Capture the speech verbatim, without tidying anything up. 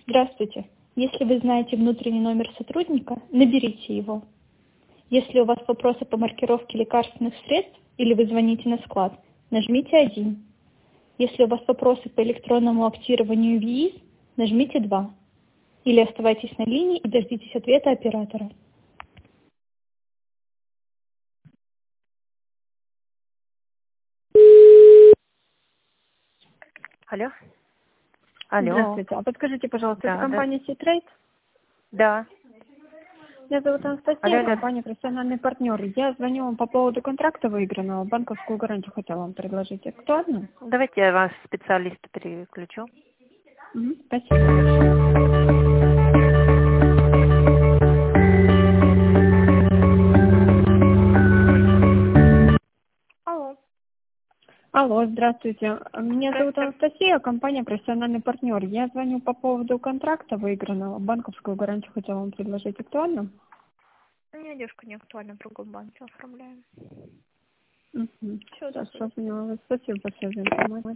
Здравствуйте. Если вы знаете внутренний номер сотрудника, наберите его. Если у вас вопросы по маркировке лекарственных средств или вы звоните на склад, нажмите один. Если у вас вопросы по электронному актированию ВИИС, нажмите два. Или оставайтесь на линии и дождитесь ответа оператора. Алло. Алло. Здравствуйте. А подскажите, пожалуйста, Да, это да. компания Ситрейд? Да. Меня зовут Алло, Анастасия, алло. компания «Профессиональный партнер». Я звоню вам по поводу контракта выигранного. Банковскую гарантию хотела вам предложить. Актуально? Давайте я вас специалиста переключу. Мгм. Спасибо большое. Алло. Алло, здравствуйте. Меня зовут Здравствуйте. Анастасия, компания «Профессиональный партнер». Я звоню по поводу контракта выигранного. Банковскую гарантию хотела вам предложить. Актуально? У меня девушка не актуальна, в другом банке оформляем. Угу. Все, до Хорошо, свидания. поняла вас. Спасибо большое за информацию.